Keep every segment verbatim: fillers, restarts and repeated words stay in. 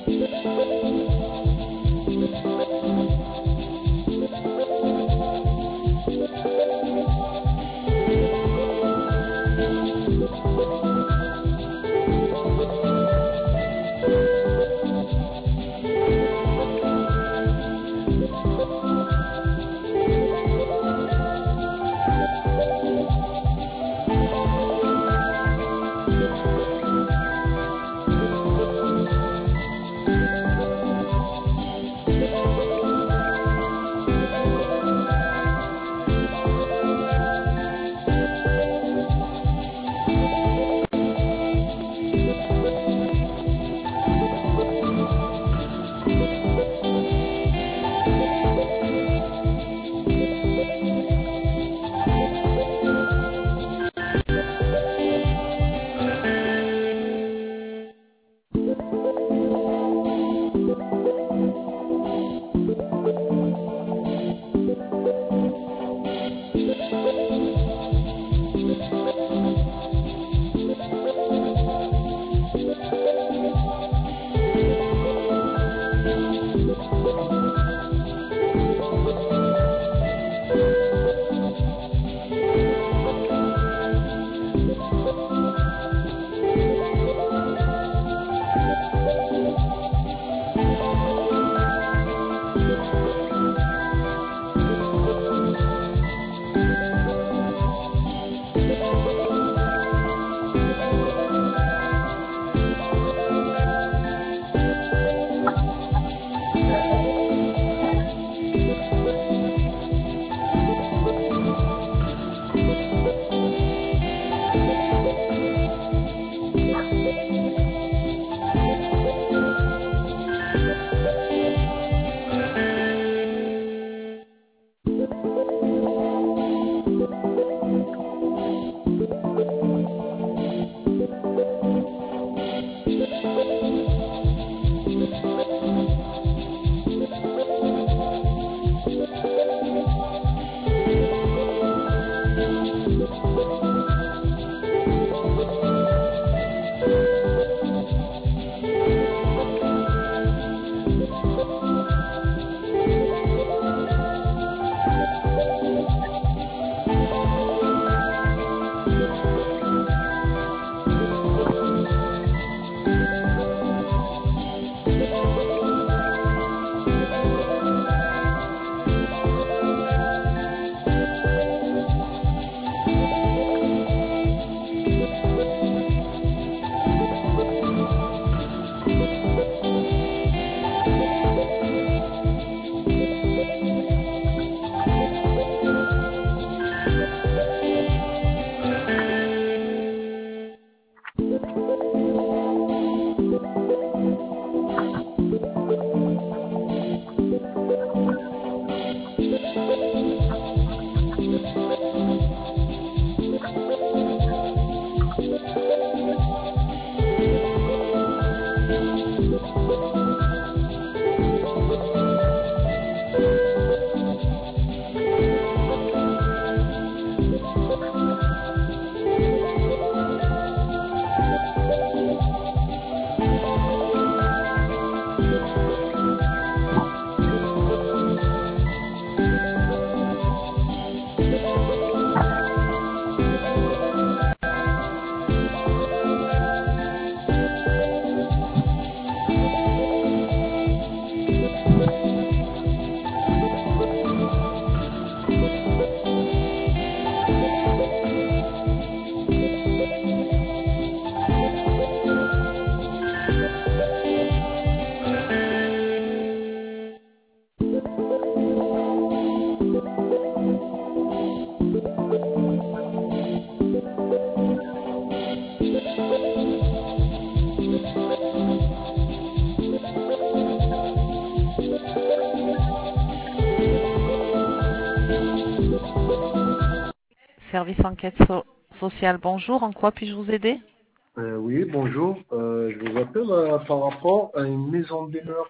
Service enquête so- sociale, bonjour. En quoi puis-je vous aider? Euh, oui, bonjour. Euh, je vous appelle euh, par rapport à une mise en demeure.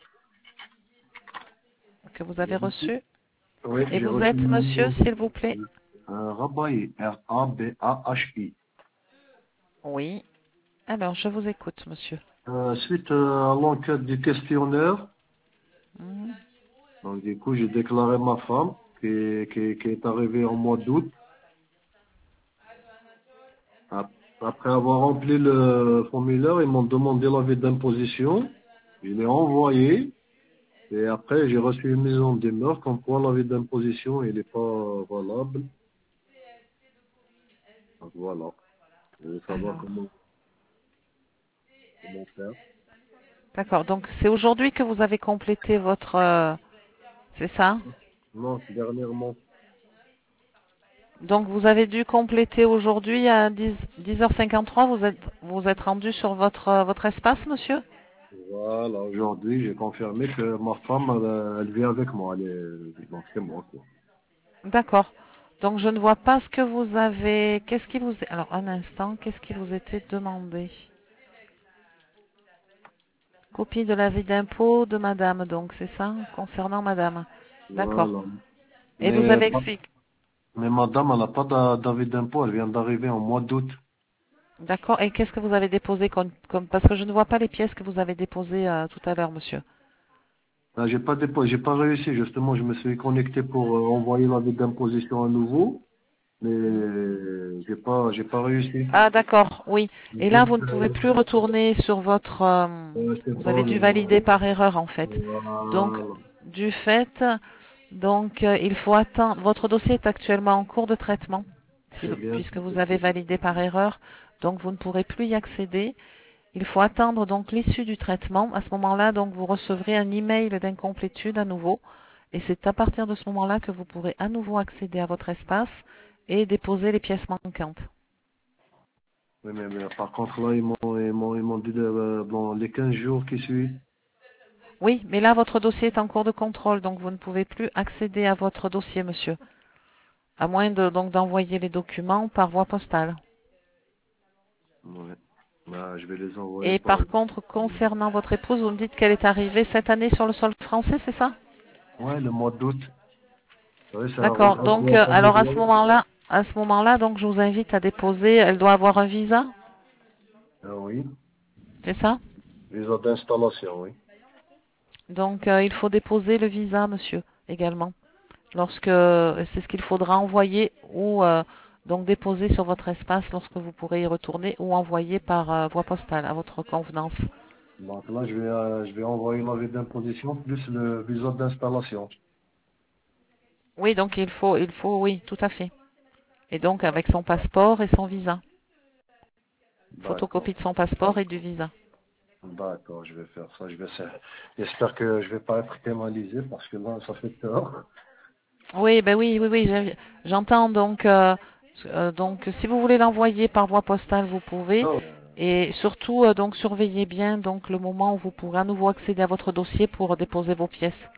Que vous avez reçu? Oui, Et j'ai vous reçu êtes une mise monsieur, en s'il vous plaît? demeure. Euh, Rabahi, R A B A H I. Oui. Alors, je vous écoute, monsieur. Euh, suite euh, à l'enquête du questionnaire, Mhm. donc du coup, j'ai déclaré ma femme qui, qui, qui est arrivée en mois d'août. Ap- Après avoir rempli le formulaire, ils m'ont demandé l'avis d'imposition. Je l'ai envoyé. Et après, j'ai reçu une mise en demeure comme quoi l'avis d'imposition, il n'est pas valable. Donc voilà. Je veux savoir Alors, comment, comment faire. d'accord. Donc, c'est aujourd'hui que vous avez complété votre... euh, c'est ça? Non, dernièrement. Donc, vous avez dû compléter aujourd'hui à dix, dix heures cinquante-trois. Vous êtes, vous êtes rendu sur votre, euh, votre espace, monsieur? Voilà, aujourd'hui, j'ai confirmé que ma femme, elle, elle vit avec moi. Elle est, donc c'est moi, quoi. D'accord. Donc, je ne vois pas ce que vous avez... Qu'est-ce qui vous... est- Alors, un instant, qu'est-ce qui vous était demandé? Copie de l'avis d'impôt de madame, donc, c'est ça? Concernant madame. D'accord. Voilà. Et vous Mais, avez expliqué... mais madame, elle n'a pas d'a- d'avis d'impôt. Elle vient d'arriver en mois d'août. D'accord. Et qu'est-ce que vous avez déposé comme, comme... Parce que je ne vois pas les pièces que vous avez déposées euh, tout à l'heure, monsieur. Ah, j'ai pas dépo- j'ai pas réussi. Justement, je me suis connecté pour euh, envoyer l'avis d'imposition à nouveau. Mais j'ai pas, j'ai pas réussi. Ah, d'accord, oui. Et là, Donc, vous ne pouvez euh, plus retourner sur votre... euh, euh, c'est vous pas avez dû valider par erreur, en fait. Donc, Voilà. du fait, donc, euh, il faut attendre... Votre dossier est actuellement en cours de traitement, si C'est vous- bien. puisque vous avez validé par erreur. Donc, vous ne pourrez plus y accéder. Il faut attendre donc l'issue du traitement. À ce moment-là, donc, vous recevrez un email d'incomplétude à nouveau. Et c'est à partir de ce moment-là que vous pourrez à nouveau accéder à votre espace et déposer les pièces manquantes. Oui, mais, mais par contre, là, ils m'ont, ils m'ont, ils m'ont dit de, euh, bon, les quinze jours qui suivent. Oui, mais là, votre dossier est en cours de contrôle, donc vous ne pouvez plus accéder à votre dossier, monsieur. À moins de, donc, d'envoyer les documents par voie postale. Ouais. Bah, je vais les envoyer Et par. par contre, concernant votre épouse, vous me dites qu'elle est arrivée cette année sur le sol français, c'est ça? Ouais, le mois d'août. Oui, c'est un D'accord. Donc, regroupement euh, alors à ce familial. moment-là, à ce moment-là, donc, je vous invite à déposer. Elle doit avoir un visa, Ah oui. c'est ça? Visa d'installation, oui. Donc, euh, il faut déposer le visa, monsieur, également. Lorsque c'est ce qu'il faudra envoyer ou euh, donc déposer sur votre espace lorsque vous pourrez y retourner ou envoyer par euh, voie postale à votre convenance. Donc là, je vais, euh, je vais envoyer l'avis d'imposition plus le visa d'installation. Oui, donc il faut, il faut, oui, tout à fait. Et donc avec son passeport et son visa. D'accord. Photocopie de son passeport et du visa. D'accord, je vais faire ça. Je vais faire. J'espère que je vais pas être pénalisé parce que là, ça fait peur. Oui, ben oui, oui, oui, j'ai- j'entends donc, euh, euh, donc si vous voulez l'envoyer par voie postale, vous pouvez. Oh. Et surtout, euh, donc surveillez bien donc le moment où vous pourrez à nouveau accéder à votre dossier pour déposer vos pièces.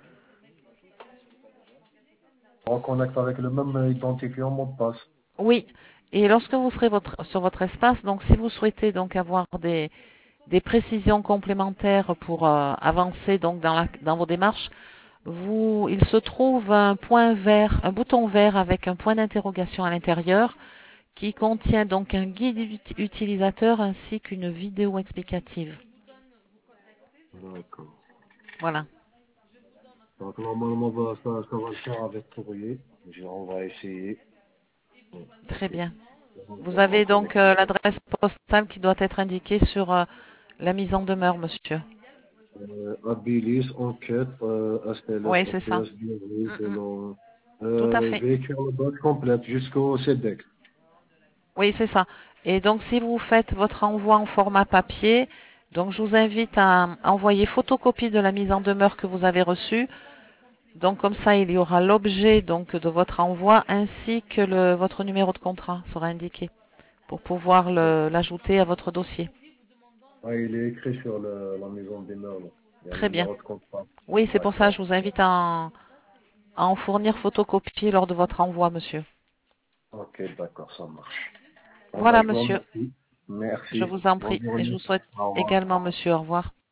On connecte avec le même identifiant mot de passe. Oui, et lorsque vous serez votre, sur votre espace, donc si vous souhaitez donc avoir des, des précisions complémentaires pour euh, avancer donc dans, la, dans vos démarches, vous, il se trouve un point vert, un bouton vert avec un point d'interrogation à l'intérieur qui contient donc un guide ut- utilisateur ainsi qu'une vidéo explicative. D'accord. Voilà, Donc normalement, bah, ça, ça va le faire avec courrier. Je- On va essayer. Bon, très ok. bien. Vous On va avez connecter. donc euh, l'adresse postale qui doit être indiquée sur euh, la mise en demeure, monsieur. Euh, Abilis, enquête, euh, Oui, S T L S, c'est ça. O P S, bienvenue, Mm, mm. selon. Tout à Euh, je fait. vais écrire la boîte complète jusqu'au C D E C. Oui, c'est ça. Et donc, si vous faites votre envoi en format papier, donc je vous invite à envoyer photocopie de la mise en demeure que vous avez reçue. Donc, comme ça, il y aura l'objet donc de votre envoi ainsi que le, votre numéro de contrat sera indiqué pour pouvoir le- l'ajouter à votre dossier. Ah, il est écrit sur le, la maison des meubles. Il y a le Très bien. numéro de contrat. Oui, c'est pour ça que D'accord. je vous invite à en, à en fournir photocopie lors de votre envoi, monsieur. Ok, d'accord, ça marche. Bon, bah, Voilà, je vous monsieur. remercie. Je Merci. vous en Bonne prie. Et je journée. vous souhaite Au revoir. également, monsieur, au revoir.